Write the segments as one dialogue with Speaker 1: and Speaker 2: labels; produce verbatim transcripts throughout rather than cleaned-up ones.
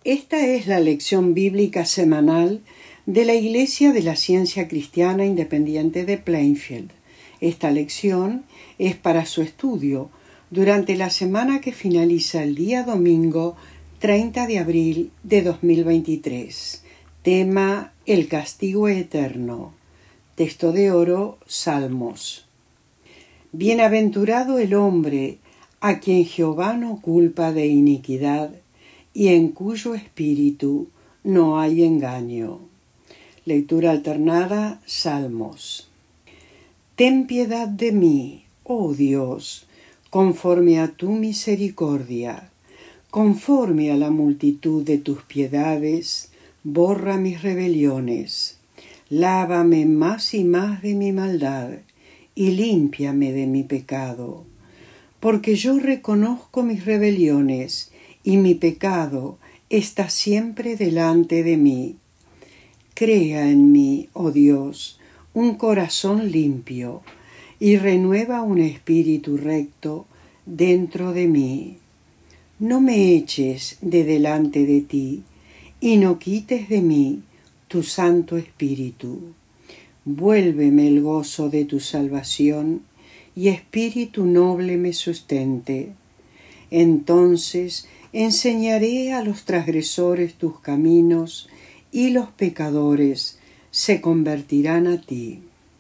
Speaker 1: Esta es la lección bíblica semanal de la Iglesia de la Ciencia Cristiana Independiente de Plainfield. Esta lección es para su estudio durante la semana que finaliza el día domingo treinta de abril de dos mil veintitrés. Tema: el castigo eterno. Texto de oro: Salmos. Bienaventurado el hombre a quien Jehová no culpa de iniquidad y en cuyo espíritu no hay engaño. Lectura alternada, Salmos. Ten piedad de mí, oh Dios, conforme a tu misericordia, conforme a la multitud de tus piedades, borra mis rebeliones. Lávame más y más de mi maldad, y límpiame de mi pecado. Porque yo reconozco mis rebeliones, y mi pecado está siempre delante de mí. Crea en mí, oh Dios, un corazón limpio, y renueva un espíritu recto dentro de mí. No me eches de delante de ti, y no quites de mí tu Santo Espíritu. Vuélveme el gozo de tu salvación, y espíritu noble me sustente. Entonces enseñaré a los transgresores tus caminos, y los pecadores se convertirán a ti.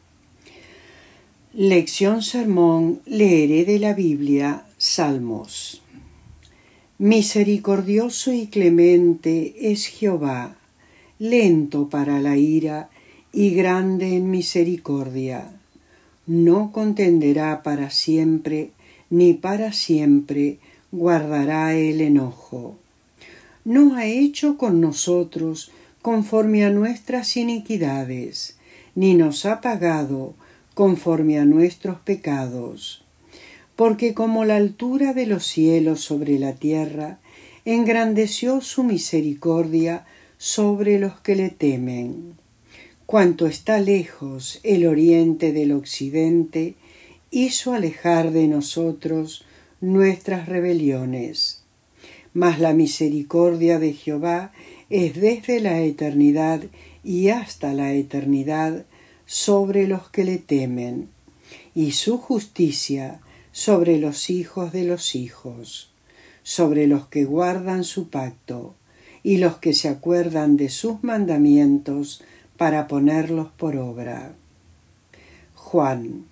Speaker 1: Lección sermón, leeré de la Biblia, Salmos. Misericordioso y clemente es Jehová, lento para la ira y grande en misericordia. No contenderá para siempre, ni para siempre guardará el enojo. No ha hecho con nosotros conforme a nuestras iniquidades, ni nos ha pagado conforme a nuestros pecados. Porque como la altura de los cielos sobre la tierra, engrandeció su misericordia sobre los que le temen. Cuanto está lejos el oriente del occidente, hizo alejar de nosotros nuestras rebeliones. Mas la misericordia de Jehová es desde la eternidad y hasta la eternidad sobre los que le temen, y su justicia sobre los hijos de los hijos, sobre los que guardan su pacto, y los que se acuerdan de sus mandamientos para ponerlos por obra. Juan.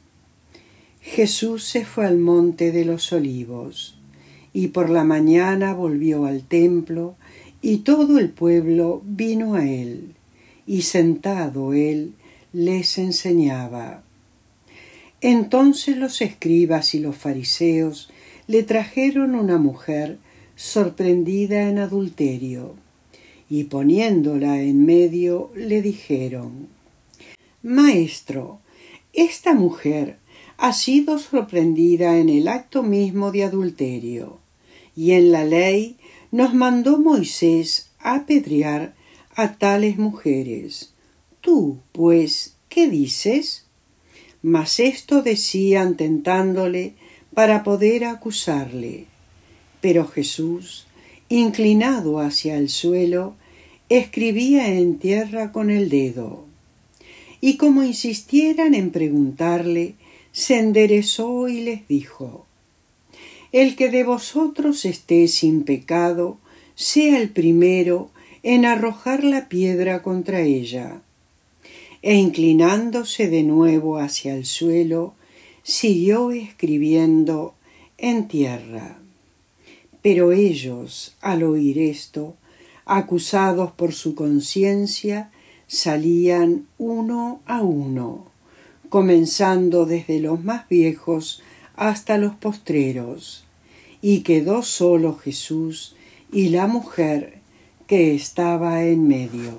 Speaker 1: Jesús se fue al monte de los olivos, y por la mañana volvió al templo, y todo el pueblo vino a él, y sentado él les enseñaba. Entonces los escribas y los fariseos le trajeron una mujer sorprendida en adulterio, y poniéndola en medio le dijeron: Maestro, esta mujer ha sido sorprendida en el acto mismo de adulterio, y en la ley nos mandó Moisés a apedrear a tales mujeres. Tú, pues, ¿qué dices? Mas esto decían tentándole para poder acusarle. Pero Jesús, inclinado hacia el suelo, escribía en tierra con el dedo. Y como insistieran en preguntarle, se enderezó y les dijo: El que de vosotros esté sin pecado, sea el primero en arrojar la piedra contra ella. E inclinándose de nuevo hacia el suelo, siguió escribiendo en tierra. Pero ellos, al oír esto, acusados por su conciencia, salían uno a uno, comenzando desde los más viejos hasta los postreros, y quedó solo Jesús y la mujer que estaba en medio.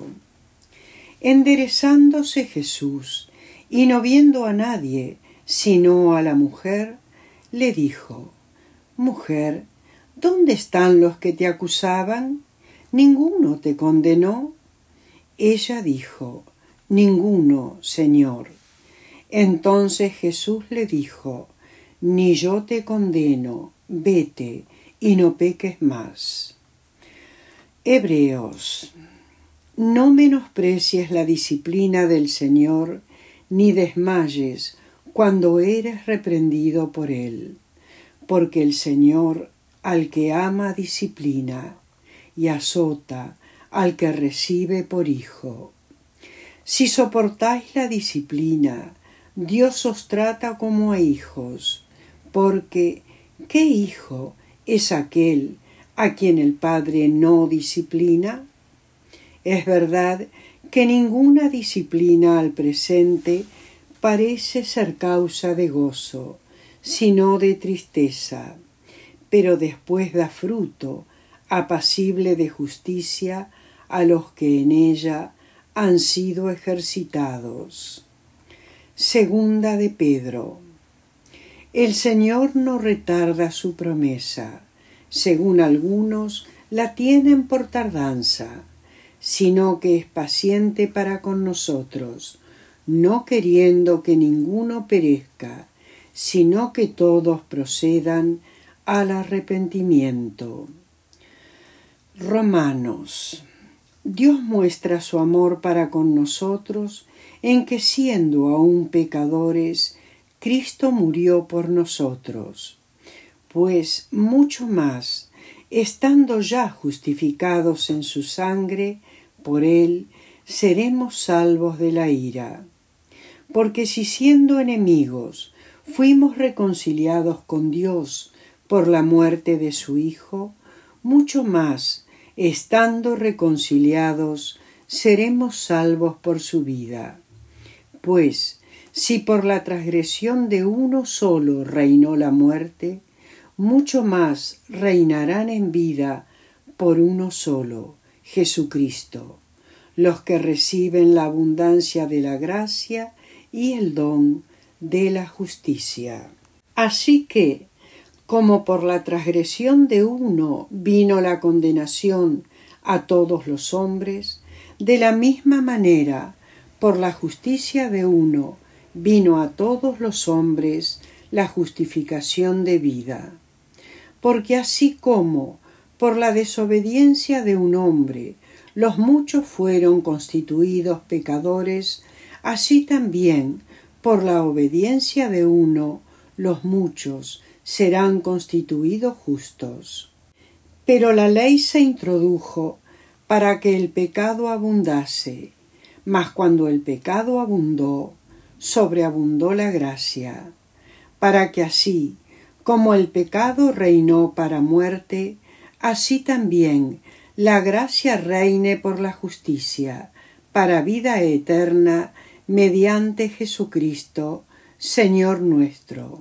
Speaker 1: Enderezándose Jesús, y no viendo a nadie sino a la mujer, le dijo: Mujer, ¿dónde están los que te acusaban? ¿Ninguno te condenó? Ella dijo: Ninguno, Señor. Entonces Jesús le dijo: Ni yo te condeno, vete y no peques más. Hebreos. No menosprecies la disciplina del Señor, ni desmayes cuando eres reprendido por Él, porque el Señor al que ama disciplina y azota al que recibe por hijo. Si soportáis la disciplina, Dios os trata como a hijos, porque ¿qué hijo es aquel a quien el Padre no disciplina? Es verdad que ninguna disciplina al presente parece ser causa de gozo, sino de tristeza, pero después da fruto, apacible de justicia a los que en ella han sido ejercitados. Segunda de Pedro. El Señor no retarda su promesa, según algunos la tienen por tardanza, sino que es paciente para con nosotros, no queriendo que ninguno perezca, sino que todos procedan al arrepentimiento. Romanos. Dios muestra su amor para con nosotros en que, siendo aún pecadores, Cristo murió por nosotros. Pues mucho más, estando ya justificados en su sangre, por él seremos salvos de la ira. Porque si siendo enemigos fuimos reconciliados con Dios por la muerte de su Hijo, mucho más, estando reconciliados, seremos salvos por su vida. Pues, si por la transgresión de uno solo reinó la muerte, mucho más reinarán en vida por uno solo, Jesucristo, los que reciben la abundancia de la gracia y el don de la justicia. Así que, como por la transgresión de uno vino la condenación a todos los hombres, de la misma manera, por la justicia de uno vino a todos los hombres la justificación de vida. Porque así como por la desobediencia de un hombre los muchos fueron constituidos pecadores, así también por la obediencia de uno los muchos serán constituidos justos. Pero la ley se introdujo para que el pecado abundase, mas cuando el pecado abundó, sobreabundó la gracia, para que así como el pecado reinó para muerte, así también la gracia reine por la justicia, para vida eterna, mediante Jesucristo, Señor nuestro.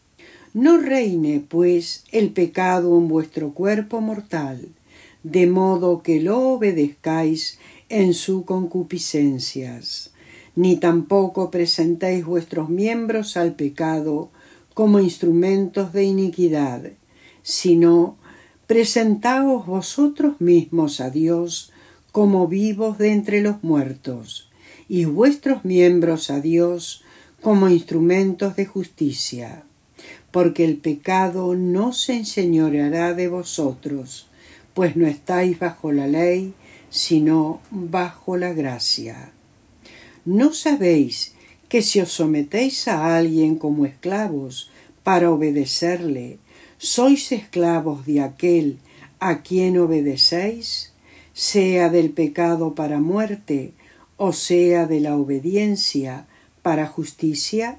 Speaker 1: No reine, pues, el pecado en vuestro cuerpo mortal, de modo que lo obedezcáis en sus concupiscencias, ni tampoco presentéis vuestros miembros al pecado como instrumentos de iniquidad, sino presentaos vosotros mismos a Dios como vivos de entre los muertos, y vuestros miembros a Dios como instrumentos de justicia, porque el pecado no se enseñoreará de vosotros, pues no estáis bajo la ley, sino bajo la gracia. ¿No sabéis que si os sometéis a alguien como esclavos para obedecerle, sois esclavos de aquel a quien obedecéis, sea del pecado para muerte, o sea de la obediencia para justicia?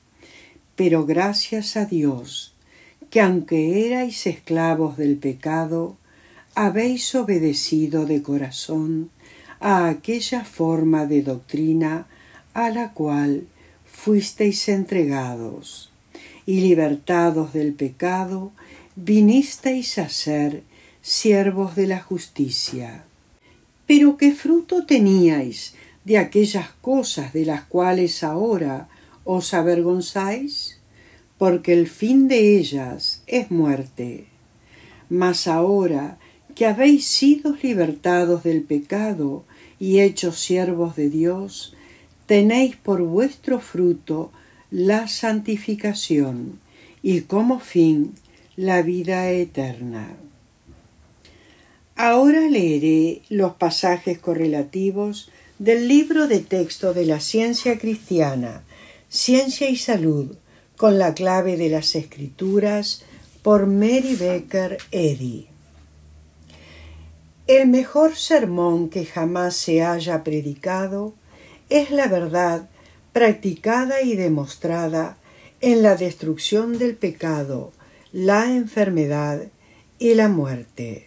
Speaker 1: Pero gracias a Dios, que aunque erais esclavos del pecado, habéis obedecido de corazón a aquella forma de doctrina a la cual fuisteis entregados, y libertados del pecado, vinisteis a ser siervos de la justicia. Pero ¿qué fruto teníais de aquellas cosas de las cuales ahora os avergonzáis? Porque el fin de ellas es muerte. Mas ahora que habéis sido libertados del pecado y hechos siervos de Dios, tenéis por vuestro fruto la santificación y como fin la vida eterna. Ahora leeré los pasajes correlativos del libro de texto de la ciencia cristiana, Ciencia y Salud, con la clave de las Escrituras, por Mary Baker Eddy. El mejor sermón que jamás se haya predicado es la verdad practicada y demostrada en la destrucción del pecado, la enfermedad y la muerte.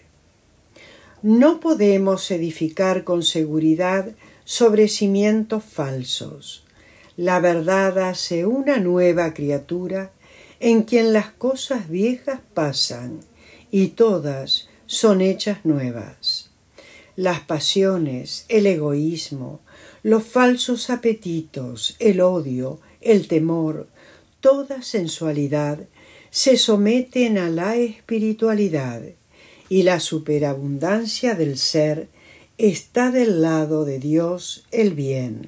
Speaker 1: No podemos edificar con seguridad sobre cimientos falsos. La verdad hace una nueva criatura en quien las cosas viejas pasan y todas son hechas nuevas. Las pasiones, el egoísmo, los falsos apetitos, el odio, el temor, toda sensualidad se someten a la espiritualidad y la superabundancia del ser está del lado de Dios el bien.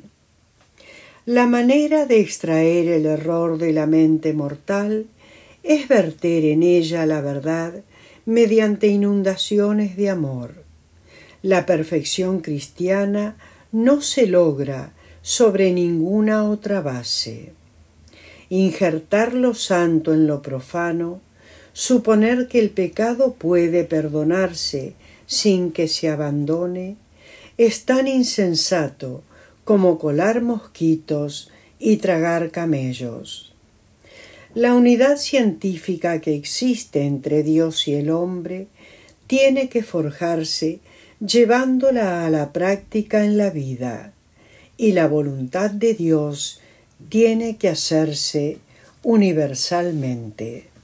Speaker 1: La manera de extraer el error de la mente mortal es verter en ella la verdad mediante inundaciones de amor. La perfección cristiana no se logra sobre ninguna otra base. Injertar lo santo en lo profano, suponer que el pecado puede perdonarse sin que se abandone, es tan insensato como colar mosquitos y tragar camellos. La unidad científica que existe entre Dios y el hombre tiene que forjarse llevándola a la práctica en la vida, y la voluntad de Dios tiene que hacerse universalmente.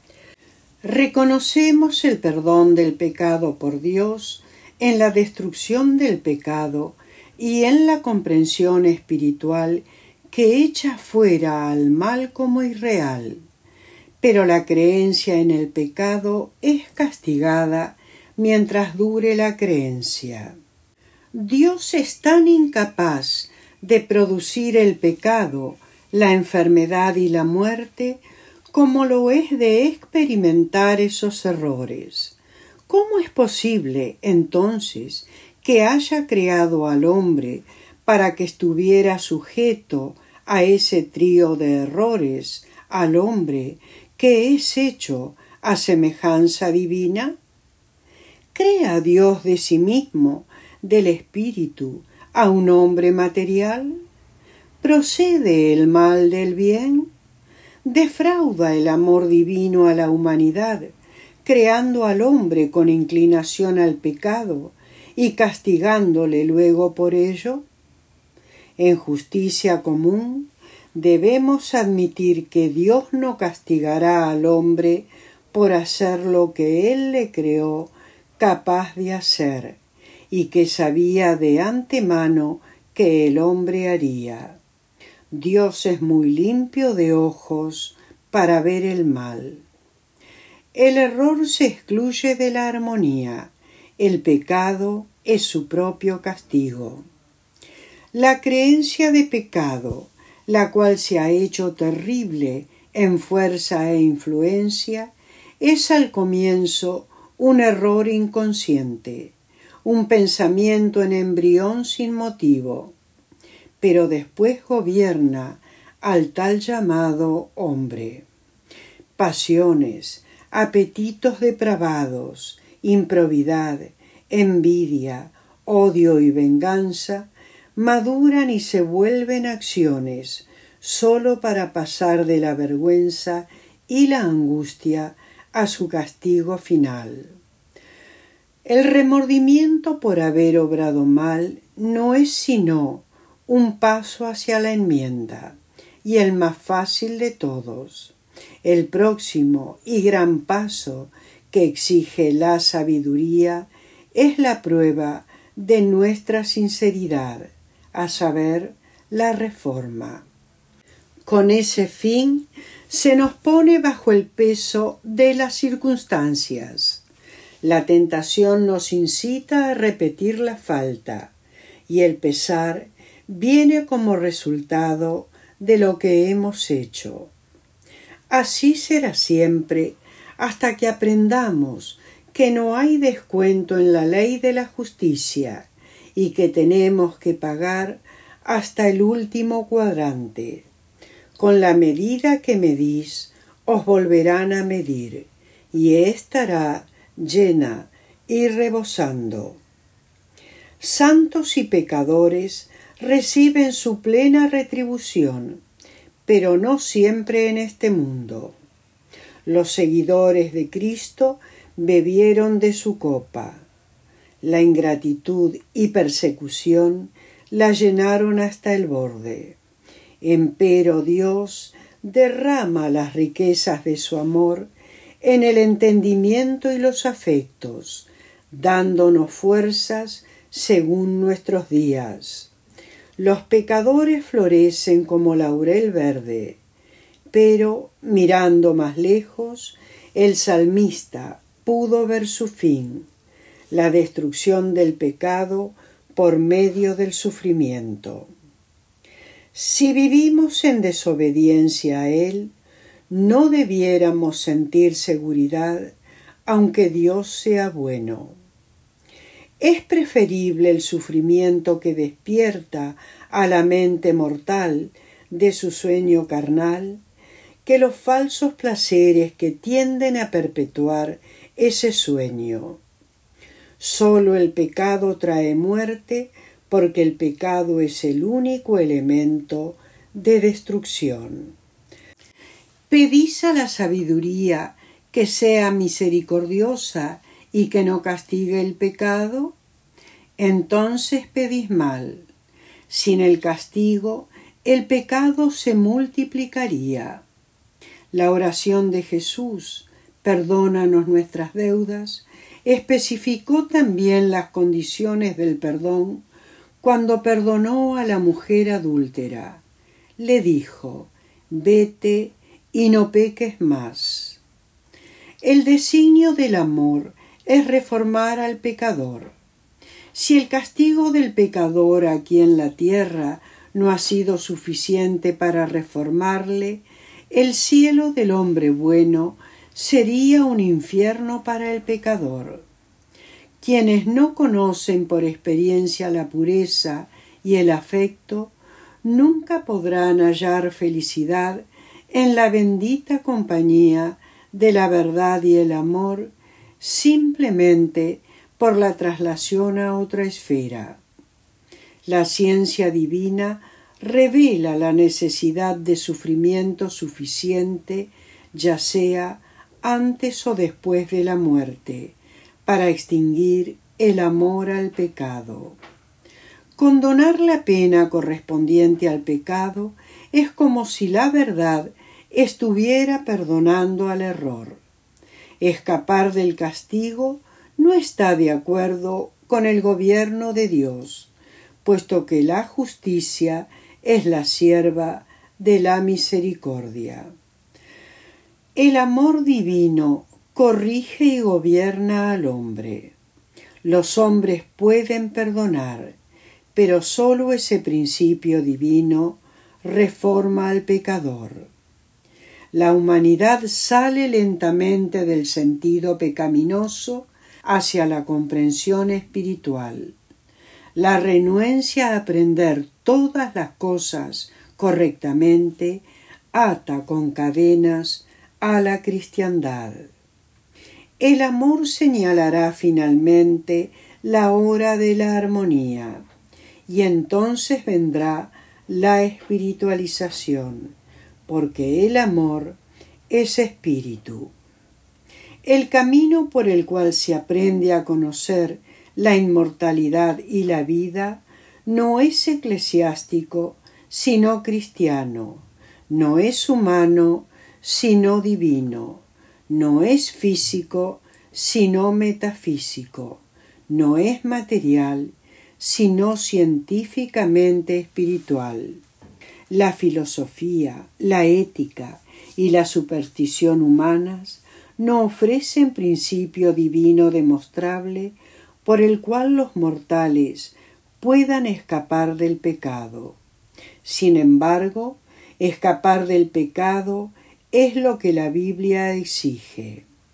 Speaker 1: Reconocemos el perdón del pecado por Dios en la destrucción del pecado y en la comprensión espiritual que echa fuera al mal como irreal. Pero la creencia en el pecado es castigada mientras dure la creencia. Dios es tan incapaz de producir el pecado, la enfermedad y la muerte como lo es de experimentar esos errores. ¿Cómo es posible, entonces, que haya creado al hombre para que estuviera sujeto a ese trío de errores, al hombre que es hecho a semejanza divina? ¿Crea Dios de sí mismo, del espíritu, a un hombre material? ¿Procede el mal del bien? ¿Defrauda el amor divino a la humanidad, creando al hombre con inclinación al pecado y castigándole luego por ello? En justicia común, debemos admitir que Dios no castigará al hombre por hacer lo que Él le creó capaz de hacer, y que sabía de antemano que el hombre haría. Dios es muy limpio de ojos para ver el mal. El error se excluye de la armonía, el pecado es su propio castigo. La creencia de pecado, la cual se ha hecho terrible en fuerza e influencia, es al comienzo un error inconsciente, un pensamiento en embrión sin motivo, pero después gobierna al tal llamado hombre. Pasiones, apetitos depravados, improbidad, envidia, odio y venganza maduran y se vuelven acciones sólo para pasar de la vergüenza y la angustia a su castigo final. El remordimiento por haber obrado mal no es sino un paso hacia la enmienda, y el más fácil de todos. El próximo y gran paso que exige la sabiduría es la prueba de nuestra sinceridad, a saber, la reforma. Con ese fin se nos pone bajo el peso de las circunstancias. La tentación nos incita a repetir la falta, y el pesar viene como resultado de lo que hemos hecho. Así será siempre hasta que aprendamos que no hay descuento en la ley de la justicia y que tenemos que pagar hasta el último cuadrante. Con la medida que medís, os volverán a medir, y estará llena y rebosando. Santos y pecadores reciben su plena retribución, pero no siempre en este mundo. Los seguidores de Cristo bebieron de su copa. La ingratitud y persecución la llenaron hasta el borde. Empero Dios derrama las riquezas de su amor en el entendimiento y los afectos, dándonos fuerzas según nuestros días. Los pecadores florecen como laurel verde, pero, mirando más lejos, el salmista pudo ver su fin, la destrucción del pecado por medio del sufrimiento. Si vivimos en desobediencia a Él, no debiéramos sentir seguridad, aunque Dios sea bueno. Es preferible el sufrimiento que despierta a la mente mortal de su sueño carnal que los falsos placeres que tienden a perpetuar ese sueño. Solo el pecado trae muerte, porque el pecado es el único elemento de destrucción. Pedís a la sabiduría que sea misericordiosa y que no castigue el pecado. Entonces pedís mal. Sin el castigo, el pecado se multiplicaría. La oración de Jesús, perdónanos nuestras deudas, especificó también las condiciones del perdón cuando perdonó a la mujer adúltera. Le dijo: vete y no peques más. El designio del amor es reformar al pecador. Si el castigo del pecador aquí en la tierra no ha sido suficiente para reformarle, el cielo del hombre bueno sería un infierno para el pecador. Quienes no conocen por experiencia la pureza y el afecto, nunca podrán hallar felicidad en la bendita compañía de la verdad y el amor, simplemente por la traslación a otra esfera. La ciencia divina revela la necesidad de sufrimiento suficiente, ya sea antes o después de la muerte, para extinguir el amor al pecado. Condonar la pena correspondiente al pecado es como si la verdad estuviera perdonando al error. Escapar del castigo no está de acuerdo con el gobierno de Dios, puesto que la justicia es la sierva de la misericordia. El amor divino corrige y gobierna al hombre. Los hombres pueden perdonar, pero sólo ese principio divino reforma al pecador. La humanidad sale lentamente del sentido pecaminoso hacia la comprensión espiritual. La renuencia a aprender todas las cosas correctamente ata con cadenas a la cristiandad. El amor señalará finalmente la hora de la armonía, y entonces vendrá la espiritualización, porque el amor es espíritu. El camino por el cual se aprende a conocer la inmortalidad y la vida no es eclesiástico, sino cristiano, no es humano, sino divino, no es físico, sino metafísico, no es material, sino científicamente espiritual. La filosofía, la ética y la superstición humanas no ofrecen principio divino demostrable por el cual los mortales puedan escapar del pecado. Sin embargo, escapar del pecado es lo que la Biblia exige.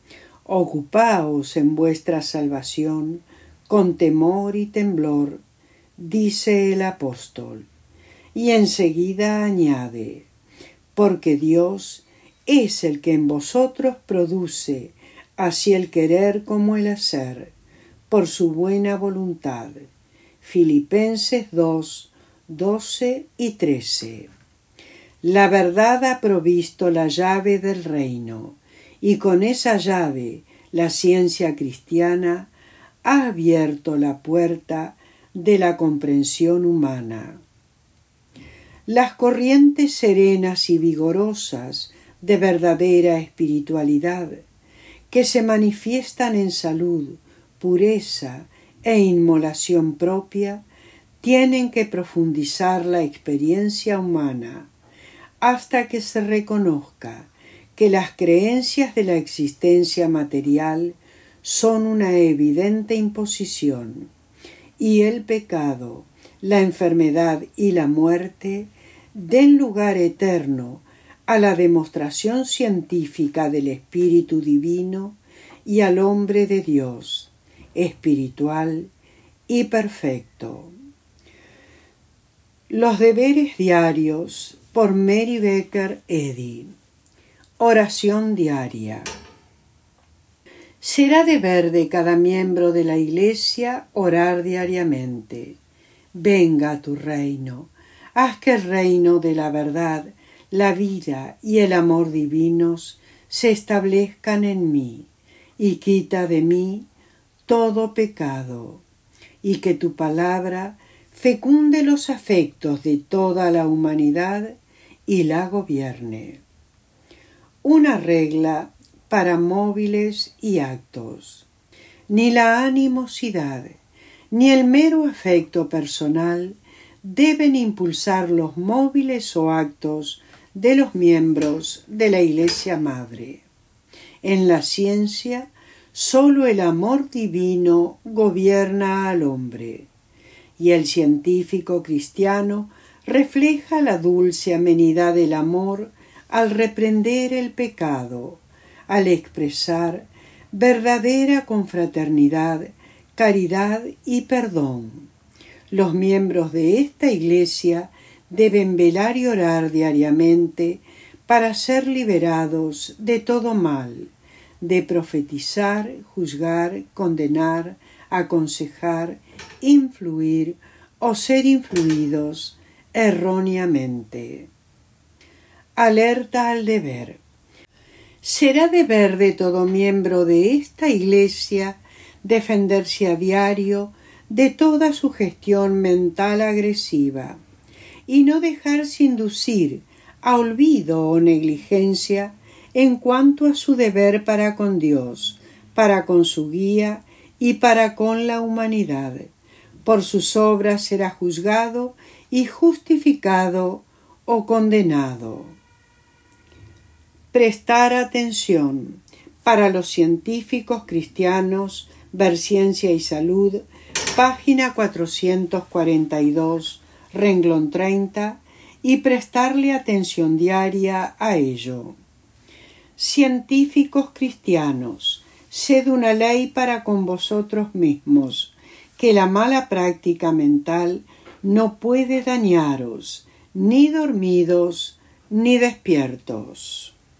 Speaker 1: Ocupaos en vuestra salvación con temor y temblor, dice el apóstol, y enseguida añade, porque Dios es el que en vosotros produce así el querer como el hacer, por su buena voluntad. Filipenses dos, doce y trece. La verdad ha provisto la llave del reino, y con esa llave la ciencia cristiana ha abierto la puerta de la comprensión humana. Las corrientes serenas y vigorosas de verdadera espiritualidad, que se manifiestan en salud, pureza e inmolación propia, tienen que profundizar la experiencia humana hasta que se reconozca que las creencias de la existencia material son una evidente imposición y el pecado, la enfermedad y la muerte den lugar eterno a la demostración científica del Espíritu Divino y al hombre de Dios, espiritual y perfecto. Los deberes diarios por Mary Baker Eddy. Oración diaria. Será deber de cada miembro de la Iglesia orar diariamente. Venga a tu reino, haz que el reino de la verdad, la vida y el amor divinos se establezcan en mí, y quita de mí todo pecado, y que tu palabra fecunde los afectos de toda la humanidad y la gobierne. Una regla para móviles y actos. Ni la animosidad, ni el mero afecto personal deben impulsar los móviles o actos de los miembros de la Iglesia Madre. En la ciencia, sólo el amor divino gobierna al hombre, y el científico cristiano refleja la dulce amenidad del amor al reprender el pecado, al expresar verdadera confraternidad, caridad y perdón. Los miembros de esta Iglesia deben velar y orar diariamente para ser liberados de todo mal, de profetizar, juzgar, condenar, aconsejar, influir o ser influidos erróneamente. Alerta al deber. Será deber de todo miembro de esta Iglesia defenderse a diario de toda sugestión mental agresiva y no dejarse inducir a olvido o negligencia en cuanto a su deber para con Dios, para con su guía y para con la humanidad. Por sus obras será juzgado y justificado o condenado. Prestar atención. Para los científicos cristianos, Ver Ciencia y Salud, página cuatrocientos cuarenta y dos, renglón treinta, y prestarle atención diaria a ello. Científicos cristianos, sed una ley para con vosotros mismos, que la mala práctica mental no puede dañaros, ni dormidos ni despiertos.